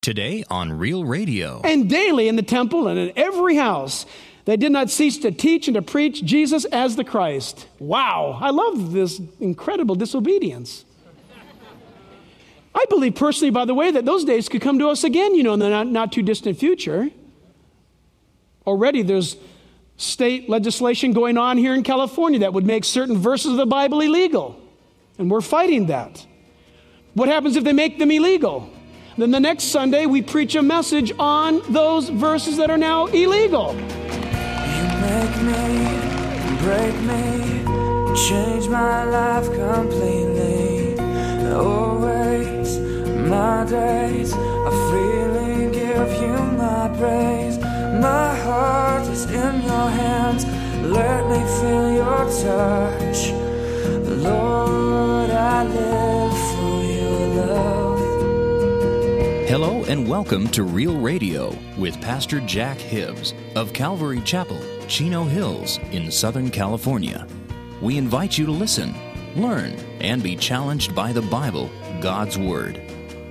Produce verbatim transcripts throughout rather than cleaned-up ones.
Today on Real Radio. And daily in the temple and in every house, they did not cease to teach and to preach Jesus as the Christ. Wow, I love this incredible disobedience. I believe personally, by the way, that those days could come to us again, you know, in the not, not too distant future. Already there's state legislation going on here in California that would make certain verses of the Bible illegal. And we're fighting that. What happens if they make them illegal? Then the next Sunday we preach a message on those verses that are now illegal. You make me, break me, change my life completely. Always, my days, I freely give you my praise. My heart is in your hands, let me feel your touch. Lord, I live for your love. Hello and welcome to Real Radio with Pastor Jack Hibbs of Calvary Chapel, Chino Hills in Southern California. We invite you to listen, learn, and be challenged by the Bible, God's Word.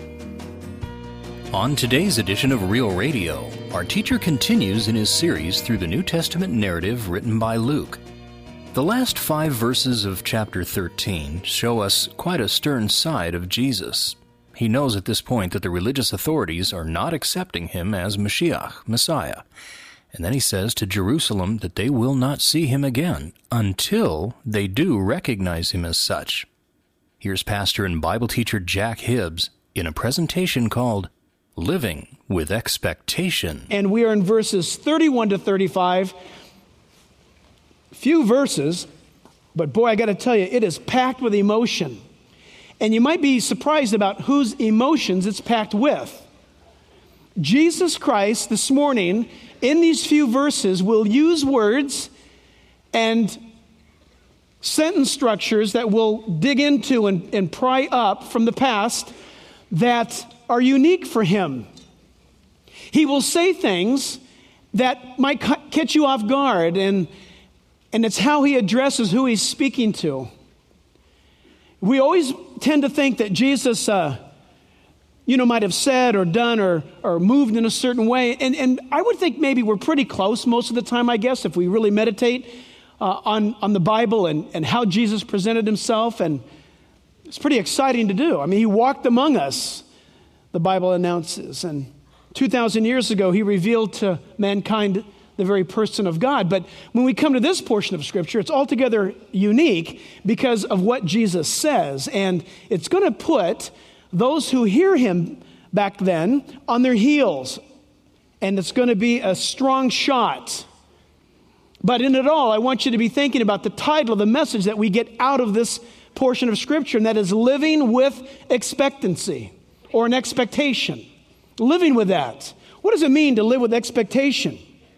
On today's edition of Real Radio, our teacher continues in his series through the New Testament narrative written by Luke. The last five verses of chapter thirteen show us quite a stern side of Jesus. He knows at this point that the religious authorities are not accepting him as Mashiach, Messiah. And then he says to Jerusalem that they will not see him again until they do recognize him as such. Here's pastor and Bible teacher Jack Hibbs in a presentation called Living with Expectation. And we are in verses thirty-one to thirty-five. Few verses, but boy, I got to tell you, it is packed with emotion. And you might be surprised about whose emotions it's packed with. Jesus Christ, this morning, in these few verses, will use words and sentence structures that we'll dig into and, and pry up from the past that are unique for him. He will say things that might catch you off guard, and, and it's how he addresses who he's speaking to. We always tend to think that Jesus, uh, you know, might have said or done or, or moved in a certain way. And, and I would think maybe we're pretty close most of the time, I guess, if we really meditate uh, on, on the Bible and, and how Jesus presented himself. And it's pretty exciting to do. I mean, he walked among us, the Bible announces. And two thousand years ago, he revealed to mankind the very person of God. But when we come to this portion of Scripture, it's altogether unique because of what Jesus says. And it's going to put those who hear him back then on their heels. And it's going to be a strong shot. But in it all, I want you to be thinking about the title of the message that we get out of this portion of Scripture, and that is living with expectancy or an expectation. Living with that. What does it mean to live with expectation?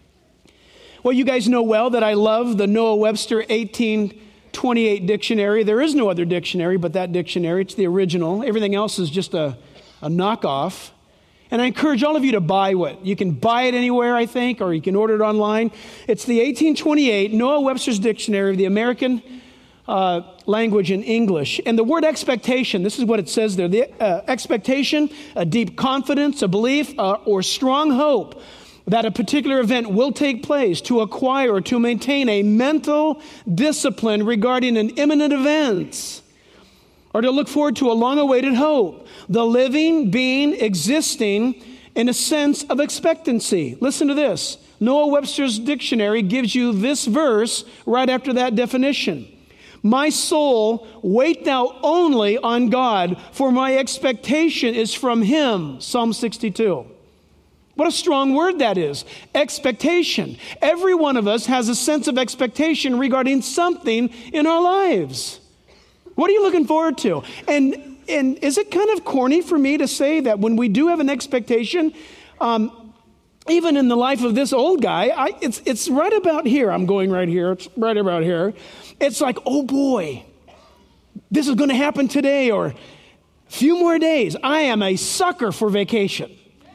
Well, you guys know well that I love the Noah Webster eighteen twenty-eight dictionary. There is no other dictionary but that dictionary. It's the original. Everything else is just a, a knockoff. And I encourage all of you to buy it. You can buy it anywhere, I think, or you can order it online. It's the eighteen twenty-eight Noah Webster's Dictionary of the American uh, language in English. And the word expectation, this is what it says there. The uh, expectation, a deep confidence, a belief, uh, or strong hope that a particular event will take place, to acquire or to maintain a mental discipline regarding an imminent event, or to look forward to a long-awaited hope. The living being existing in a sense of expectancy. Listen to this. Noah Webster's Dictionary gives you this verse right after that definition. My soul, wait thou only on God, for my expectation is from him. Psalm sixty-two. What a strong word that is. Expectation. Every one of us has a sense of expectation regarding something in our lives. What are you looking forward to? And and is it kind of corny for me to say that when we do have an expectation, um, even in the life of this old guy, I, it's it's right about here. I'm going right here. It's right about here. It's like, oh boy, this is going to happen today or a few more days. I am a sucker for vacation.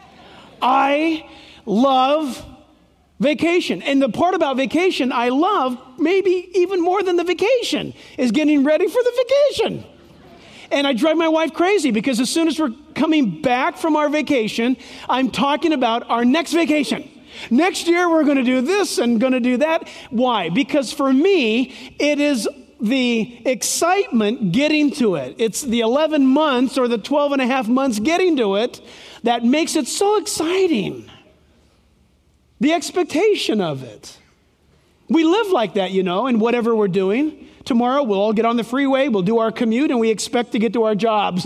I love vacation. And the part about vacation I love, maybe even more than the vacation, is getting ready for the vacation. And I drive my wife crazy because as soon as we're coming back from our vacation, I'm talking about our next vacation. Next year, we're going to do this and going to do that. Why? Because for me, it is the excitement getting to it. It's the eleven months or the twelve and a half months getting to it that makes it so exciting. The expectation of it. We live like that, you know, in whatever we're doing. Tomorrow, we'll all get on the freeway, we'll do our commute, and we expect to get to our jobs.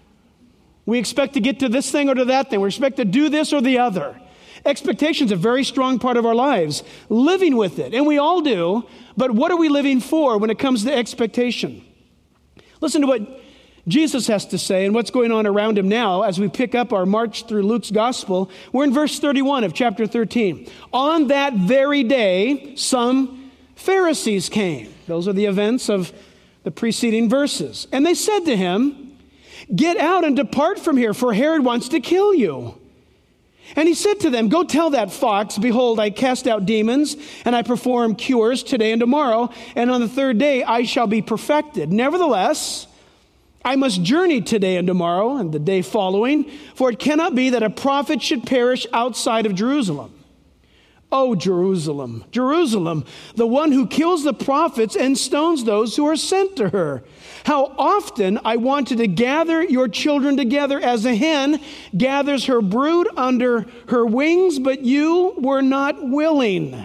We expect to get to this thing or to that thing. We expect to do this or the other. Expectation is a very strong part of our lives. Living with it, and we all do, but what are we living for when it comes to expectation? Listen to what Jesus has to say and what's going on around him now as we pick up our march through Luke's gospel. We're in verse thirty-one of chapter thirteen. On that very day, some Pharisees came. Those are the events of the preceding verses. And they said to him, "Get out and depart from here, for Herod wants to kill you." And he said to them, "Go tell that fox, behold, I cast out demons, and I perform cures today and tomorrow, and on the third day I shall be perfected. Nevertheless, I must journey today and tomorrow and the day following, for it cannot be that a prophet should perish outside of Jerusalem. Oh, Jerusalem, Jerusalem, the one who kills the prophets and stones those who are sent to her. How often I wanted to gather your children together as a hen gathers her brood under her wings, but you were not willing.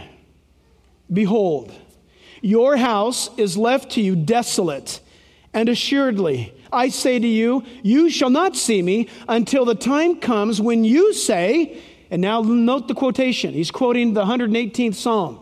Behold, your house is left to you desolate, and assuredly, I say to you, you shall not see me until the time comes when you say," and now note the quotation. He's quoting the one hundred eighteenth Psalm.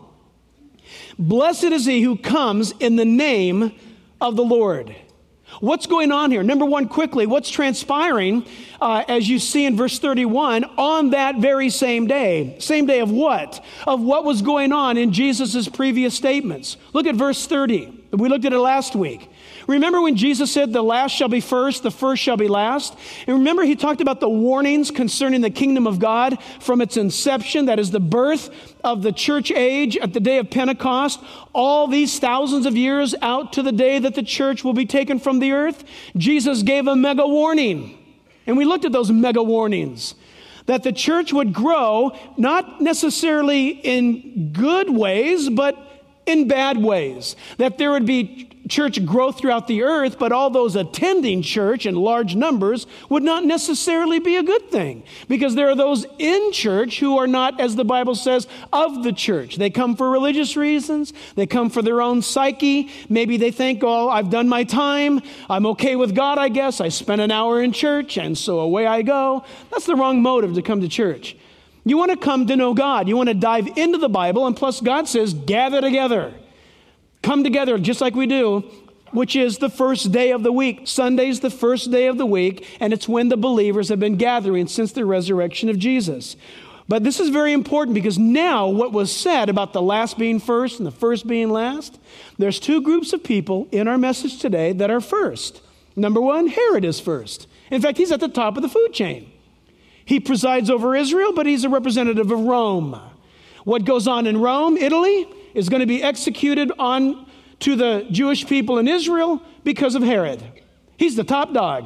"Blessed is he who comes in the name of the Lord." What's going on here? Number one, quickly, what's transpiring uh, as you see in verse thirty-one on that very same day? Same day of what? Of what was going on in Jesus' previous statements. Look at verse thirty. We looked at it last week. Remember when Jesus said the last shall be first, the first shall be last? And remember he talked about the warnings concerning the kingdom of God from its inception, that is the birth of the church age at the day of Pentecost, all these thousands of years out to the day that the church will be taken from the earth. Jesus gave a mega warning. And we looked at those mega warnings. That the church would grow, not necessarily in good ways, but in bad ways. That there would be church growth throughout the earth, but all those attending church in large numbers would not necessarily be a good thing. Because there are those in church who are not, as the Bible says, of the church. They come for religious reasons. They come for their own psyche. Maybe they think, oh, I've done my time. I'm okay with God, I guess. I spent an hour in church, and so away I go. That's the wrong motive to come to church. You want to come to know God. You want to dive into the Bible, and plus God says, gather together. Come together just like we do, which is the first day of the week. Sunday's the first day of the week, and it's when the believers have been gathering since the resurrection of Jesus. But this is very important because now what was said about the last being first and the first being last, there's two groups of people in our message today that are first. Number one, Herod is first. In fact, he's at the top of the food chain. He presides over Israel, but he's a representative of Rome. What goes on in Rome, Italy, is going to be executed on to the Jewish people in Israel because of Herod. He's the top dog.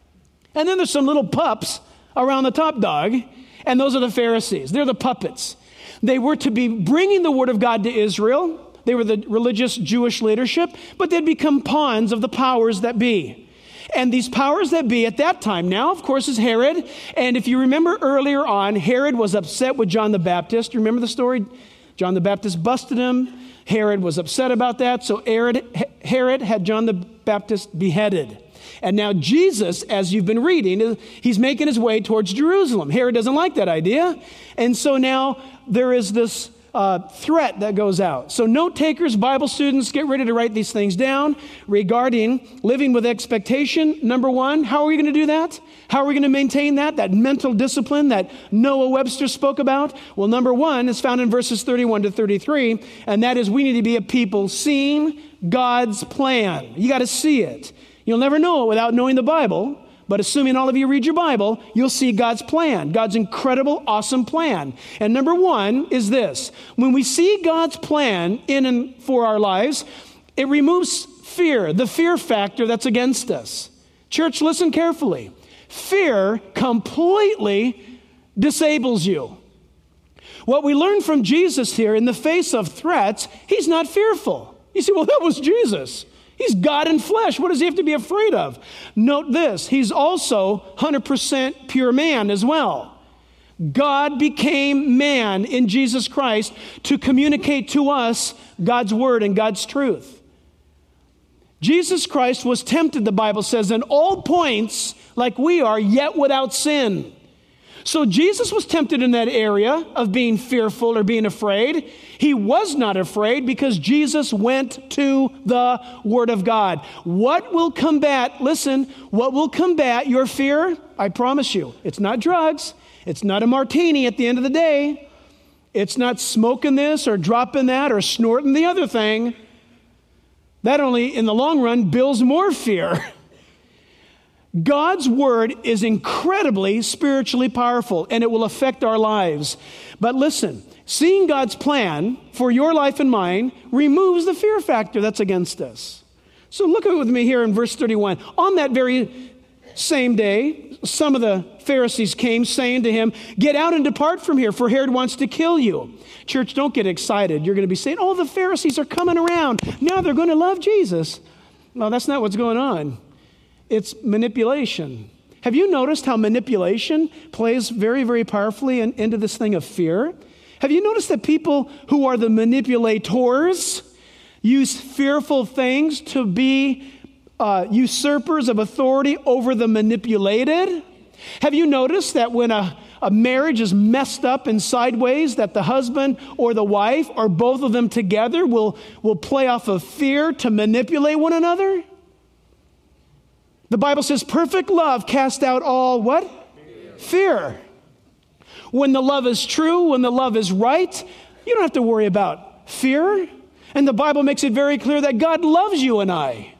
And then there's some little pups around the top dog, and those are the Pharisees. They're the puppets. They were to be bringing the word of God to Israel. They were the religious Jewish leadership, but they'd become pawns of the powers that be. And these powers that be at that time now, of course, is Herod. And if you remember earlier on, Herod was upset with John the Baptist. You remember the story? John the Baptist busted him. Herod was upset about that. So Herod, Herod had John the Baptist beheaded. And now Jesus, as you've been reading, he's making his way towards Jerusalem. Herod doesn't like that idea. And so now there is this Uh, threat that goes out. So note takers, Bible students, get ready to write these things down regarding living with expectation. Number one, how are we going to do that? How are we going to maintain that? That mental discipline that Noah Webster spoke about? Well, number one is found in verses thirty-one to thirty-three, and that is we need to be a people seeing God's plan. You got to see it. You'll never know it without knowing the Bible. But assuming all of you read your Bible, you'll see God's plan, God's incredible, awesome plan. And number one is this. When we see God's plan in and for our lives, it removes fear, the fear factor that's against us. Church, listen carefully. Fear completely disables you. What we learn from Jesus here, in the face of threats, he's not fearful. You say, well, that was Jesus. He's God in flesh. What does he have to be afraid of? Note this, he's also one hundred percent pure man as well. God became man in Jesus Christ to communicate to us God's word and God's truth. Jesus Christ was tempted, the Bible says, in all points like we are, yet without sin. So Jesus was tempted in that area of being fearful or being afraid. He was not afraid because Jesus went to the Word of God. What will combat, listen, what will combat your fear? I promise you, it's not drugs. It's not a martini at the end of the day. It's not smoking this or dropping that or snorting the other thing. That only, in the long run, builds more fear. God's word is incredibly spiritually powerful, and it will affect our lives. But listen, seeing God's plan for your life and mine removes the fear factor that's against us. So look at it with me here in verse thirty-one. On that very same day, some of the Pharisees came saying to him, "Get out and depart from here, for Herod wants to kill you." Church, don't get excited. You're going to be saying, oh, the Pharisees are coming around. Now they're going to love Jesus. No, that's not what's going on. It's manipulation. Have you noticed how manipulation plays very, very powerfully in, into this thing of fear? Have you noticed that people who are the manipulators use fearful things to be uh, usurpers of authority over the manipulated? Have you noticed that when a, a marriage is messed up and sideways, that the husband or the wife or both of them together will, will play off of fear to manipulate one another? The Bible says perfect love casts out all what? Fear. Fear. When the love is true, when the love is right, you don't have to worry about fear. And the Bible makes it very clear that God loves you and I,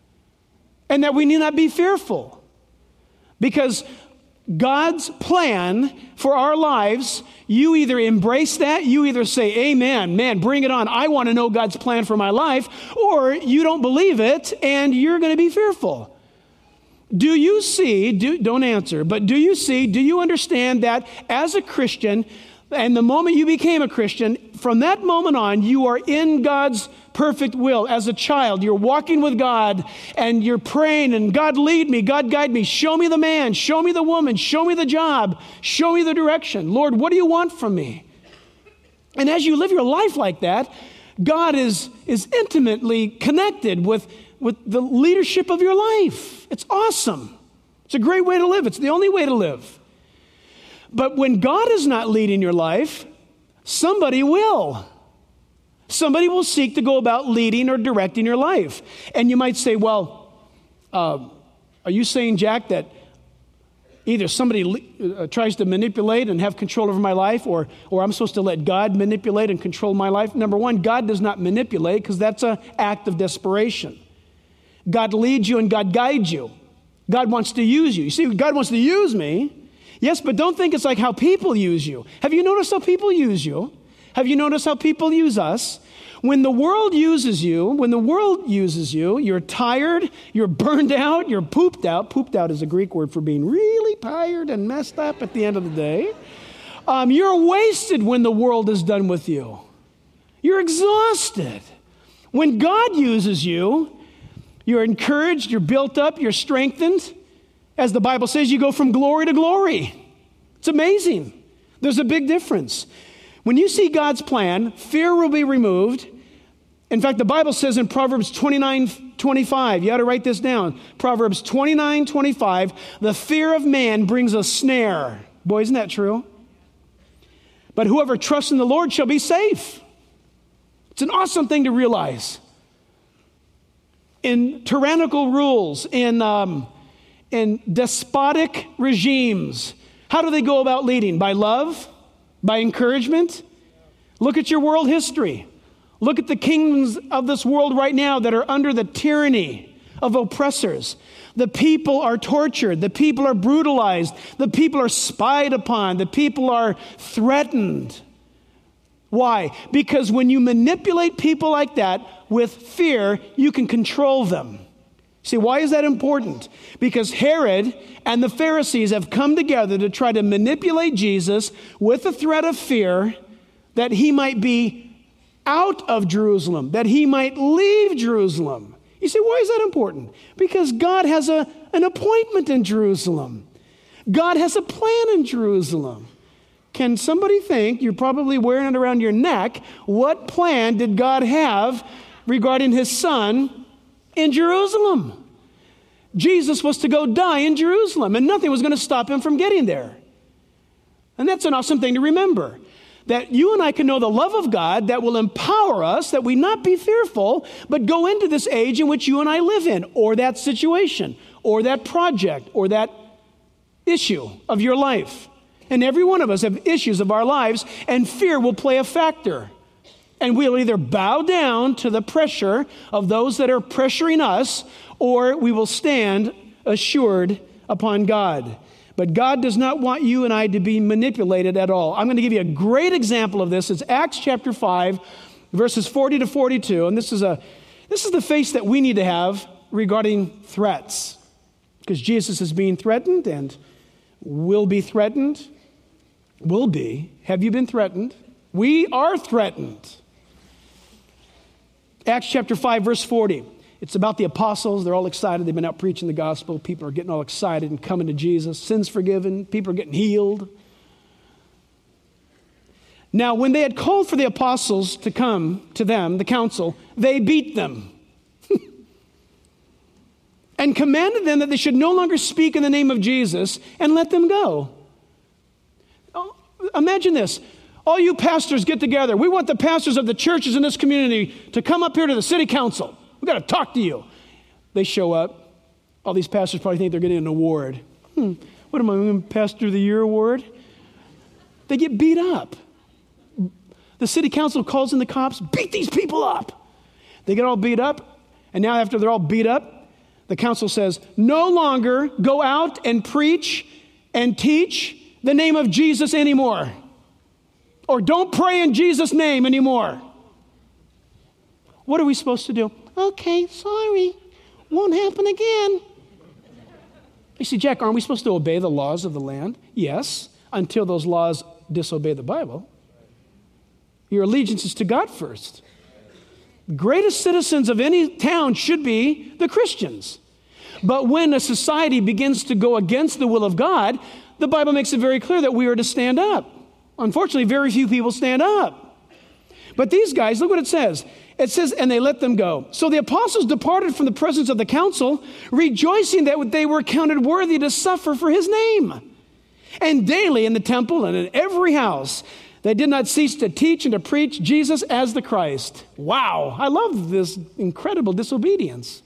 and that we need not be fearful. Because God's plan for our lives, you either embrace that, you either say, amen, man, bring it on. I want to know God's plan for my life, or you don't believe it and you're going to be fearful. Do you see, do, don't answer, but do you see, do you understand that as a Christian, and the moment you became a Christian, from that moment on, you are in God's perfect will. As a child, you're walking with God and you're praying and God lead me, God guide me, show me the man, show me the woman, show me the job, show me the direction. Lord, what do you want from me? And as you live your life like that, God is, is intimately connected with, with the leadership of your life. It's awesome. It's a great way to live. It's the only way to live. But when God is not leading your life, somebody will. Somebody will seek to go about leading or directing your life. And you might say, well, uh, are you saying, Jack, that either somebody uh, tries to manipulate and have control over my life, or, or I'm supposed to let God manipulate and control my life? Number one, God does not manipulate, because that's an act of desperation. God leads you and God guides you. God wants to use you. You see, God wants to use me. Yes, but don't think it's like how people use you. Have you noticed how people use you? Have you noticed how people use us? When the world uses you, when the world uses you, you're tired, you're burned out, you're pooped out. Pooped out is a Greek word for being really tired and messed up at the end of the day. Um, you're wasted when the world is done with you. You're exhausted. When God uses you, you're encouraged, you're built up, you're strengthened. As the Bible says, you go from glory to glory. It's amazing. There's a big difference. When you see God's plan, fear will be removed. In fact, the Bible says in Proverbs twenty-nine twenty-five, you ought to write this down. Proverbs twenty-nine twenty-five, the fear of man brings a snare. Boy, isn't that true? But whoever trusts in the Lord shall be safe. It's an awesome thing to realize. In tyrannical rules, in... Um, In despotic regimes, how do they go about leading? By love? By encouragement? Look at your world history. Look at the kingdoms of this world right now that are under the tyranny of oppressors. The people are tortured. The people are brutalized. The people are spied upon. The people are threatened. Why? Because when you manipulate people like that with fear, you can control them. See, why is that important? Because Herod and the Pharisees have come together to try to manipulate Jesus with the threat of fear that he might be out of Jerusalem, that he might leave Jerusalem. You say, why is that important? Because God has a, an appointment in Jerusalem. God has a plan in Jerusalem. Can somebody think, you're probably wearing it around your neck, what plan did God have regarding his son in Jerusalem? Jesus was to go die in Jerusalem, and nothing was going to stop him from getting there. And that's an awesome thing to remember, that you and I can know the love of God that will empower us, that we not be fearful, but go into this age in which you and I live in, or that situation, or that project, or that issue of your life. And every one of us have issues of our lives, and fear will play a factor. And we'll either bow down to the pressure of those that are pressuring us, or we will stand assured upon God. But God does not want you and I to be manipulated at all. I'm going to give you a great example of this. It's Acts chapter five, verses forty to forty-two. And this is a this is the face that we need to have regarding threats. Because Jesus is being threatened and will be threatened. Will be. Have you been threatened? We are threatened. Acts chapter five, verse forty. It's about the apostles. They're all excited. They've been out preaching the gospel. People are getting all excited and coming to Jesus. Sins forgiven. People are getting healed. Now, when they had called for the apostles to come to them, the council, they beat them and commanded them that they should no longer speak in the name of Jesus and let them go. Oh, imagine this. All you pastors get together. We want the pastors of the churches in this community to come up here to the city council. We've got to talk to you. They show up. All these pastors probably think they're getting an award. Hmm, what am I, going to Pastor of the Year award? They get beat up. The city council calls in the cops, beat these people up. They get all beat up, and now after they're all beat up, the council says, no longer go out and preach and teach the name of Jesus anymore. Or don't pray in Jesus' name anymore. What are we supposed to do? Okay, sorry. Won't happen again. You see, Jack, aren't we supposed to obey the laws of the land? Yes, until those laws disobey the Bible. Your allegiance is to God first. Greatest citizens of any town should be the Christians. But when a society begins to go against the will of God, the Bible makes it very clear that we are to stand up. Unfortunately, very few people stand up. But these guys, look what it says. It says, and they let them go. So the apostles departed from the presence of the council, rejoicing that they were counted worthy to suffer for his name. And daily in the temple and in every house, they did not cease to teach and to preach Jesus as the Christ. Wow, I love this incredible disobedience.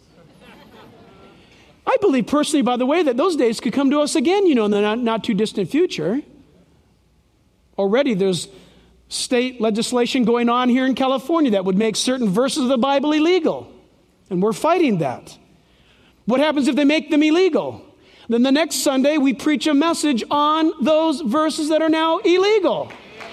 I believe personally, by the way, that those days could come to us again, you know, in the not, not too distant future. Already there's state legislation going on here in California that would make certain verses of the Bible illegal. And we're fighting that. What happens if they make them illegal? Then the next Sunday we preach a message on those verses that are now illegal.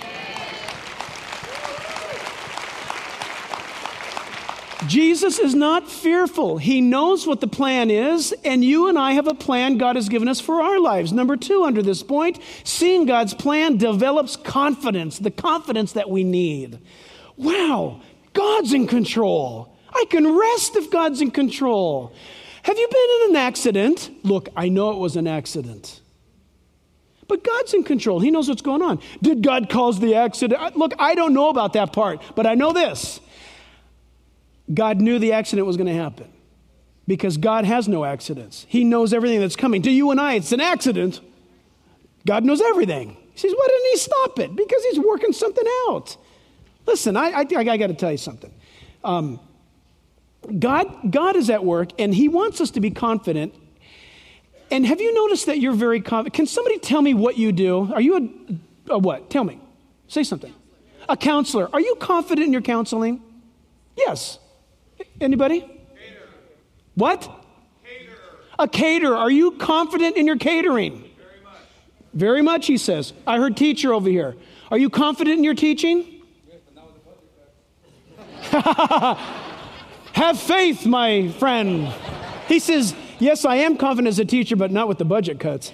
Jesus is not fearful. He knows what the plan is, and you and I have a plan God has given us for our lives. Number two, under this point, seeing God's plan develops confidence, the confidence that we need. Wow, God's in control. I can rest if God's in control. Have you been in an accident? Look, I know it was an accident. But God's in control. He knows what's going on. Did God cause the accident? Look, I don't know about that part, but I know this. God knew the accident was going to happen because God has no accidents. He knows everything that's coming. To you and I, it's an accident. God knows everything. He says, why didn't he stop it? Because he's working something out. Listen, I, I, I got to tell you something. Um, God, God is at work, and he wants us to be confident. And have you noticed that you're very confident? Can somebody tell me what you do? Are you a, a what? Tell me. Say something. A counselor. Are you confident in your counseling? Yes. Anybody? Caterer. What? Caterer. A caterer. Are you confident in your catering? Very much. Very much, he says. I heard teacher over here. Are you confident in your teaching? Yes, but not with the public. Have faith, my friend. He says, yes, I am confident as a teacher, but not with the budget cuts.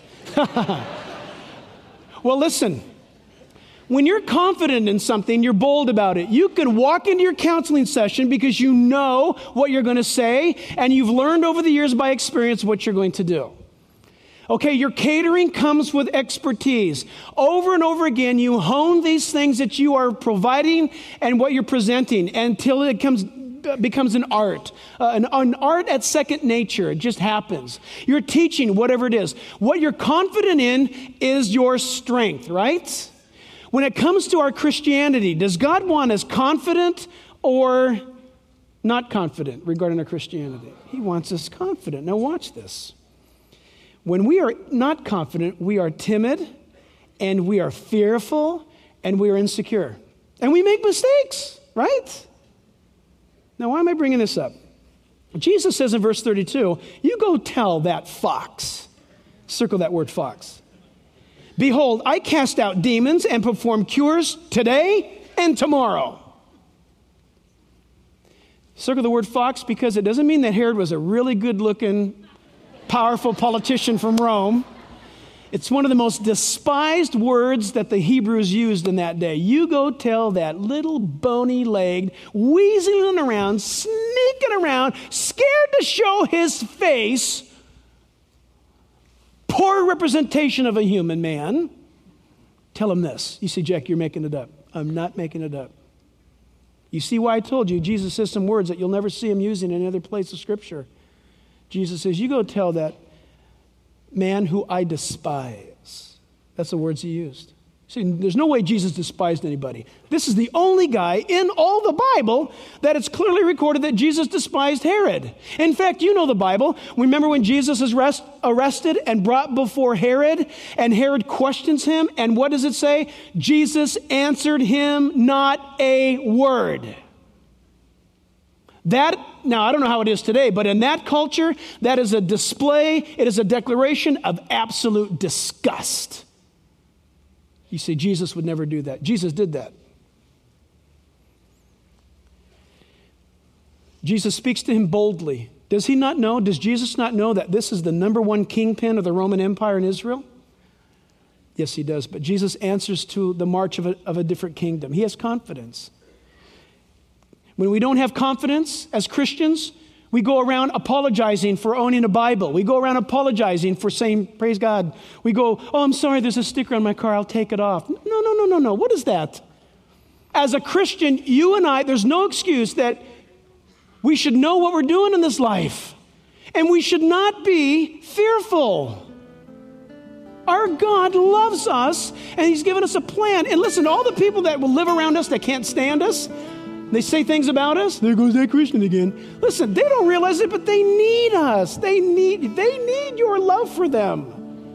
Well, listen. When you're confident in something, you're bold about it. You can walk into your counseling session because you know what you're going to say, and you've learned over the years by experience what you're going to do. Okay, your catering comes with expertise. Over and over again, you hone these things that you are providing and what you're presenting until it comes, becomes an art. Uh, an, an art at second nature. It just happens. You're teaching whatever it is. What you're confident in is your strength, right? When it comes to our Christianity, does God want us confident or not confident regarding our Christianity? He wants us confident. Now watch this. When we are not confident, we are timid, and we are fearful, and we are insecure. And we make mistakes, right? Now, why am I bringing this up? Jesus says in verse thirty-two, you go tell that fox. Circle that word fox. Behold, I cast out demons and perform cures today and tomorrow. Circle the word fox because it doesn't mean that Herod was a really good-looking, powerful politician from Rome. It's one of the most despised words that the Hebrews used in that day. You go tell that little bony-legged, weaseling around, sneaking around, scared to show his face, poor representation of a human man. Tell him this. You say, Jack, you're making it up. I'm not making it up. You see why I told you Jesus says some words that you'll never see him using in any other place of Scripture. Jesus says, you go tell that man who I despise. That's the words he used. See, there's no way Jesus despised anybody. This is the only guy in all the Bible that it's clearly recorded that Jesus despised Herod. In fact, you know the Bible. Remember when Jesus is rest, arrested and brought before Herod, and Herod questions him, and what does it say? Jesus answered him not a word. That, now I don't know how it is today, but in that culture, that is a display, it is a declaration of absolute disgust. You say, Jesus would never do that. Jesus did that. Jesus speaks to him boldly. Does he not know, does Jesus not know that this is the number one kingpin of the Roman Empire in Israel? Yes, he does. But Jesus answers to the march of a, of a different kingdom. He has confidence. When we don't have confidence as Christians, we go around apologizing for owning a Bible. We go around apologizing for saying, praise God. We go, oh, I'm sorry, there's a sticker on my car. I'll take it off. No, no, no, no, no. What is that? As a Christian, you and I, there's no excuse that we should know what we're doing in this life. And we should not be fearful. Our God loves us, and he's given us a plan. And listen, all the people that will live around us that can't stand us, they say things about us. There goes that Christian again. Listen, they don't realize it, but they need us. They need, they need your love for them.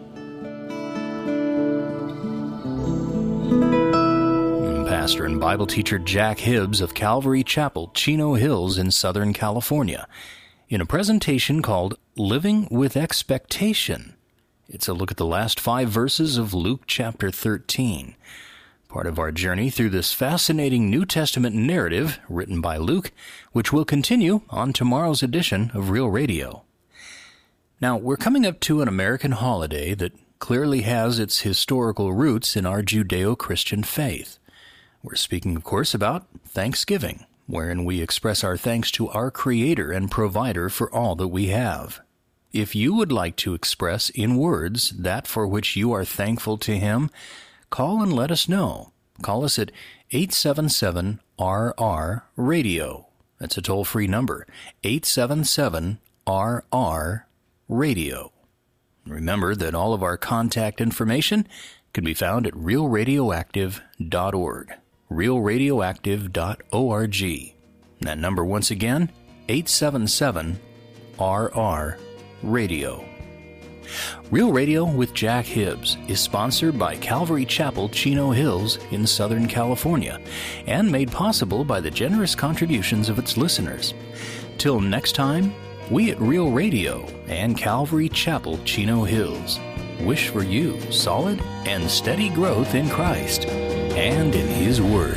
Pastor and Bible teacher Jack Hibbs of Calvary Chapel, Chino Hills in Southern California, in a presentation called Living with Expectation. It's a look at the last five verses of Luke chapter thirteen. Part of our journey through this fascinating New Testament narrative written by Luke, which will continue on tomorrow's edition of Real Radio. Now, we're coming up to an American holiday that clearly has its historical roots in our Judeo-Christian faith. We're speaking, of course, about Thanksgiving, wherein we express our thanks to our Creator and Provider for all that we have. If you would like to express in words that for which you are thankful to Him, call and let us know. Call us at eight seven seven R R radio. That's a toll-free number, eight seven seven R R radio. Remember that all of our contact information can be found at real radioactive dot org, real radioactive dot org. That number once again, eight seven seven R R radio. Real Radio with Jack Hibbs is sponsored by Calvary Chapel, Chino Hills in Southern California, and made possible by the generous contributions of its listeners. Till next time, we at Real Radio and Calvary Chapel, Chino Hills wish for you solid and steady growth in Christ and in His Word.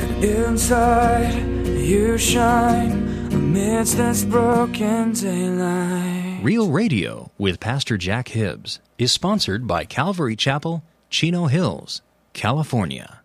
Inside, you shine amidst this broken daylight. Real Radio with Pastor Jack Hibbs is sponsored by Calvary Chapel, Chino Hills, California.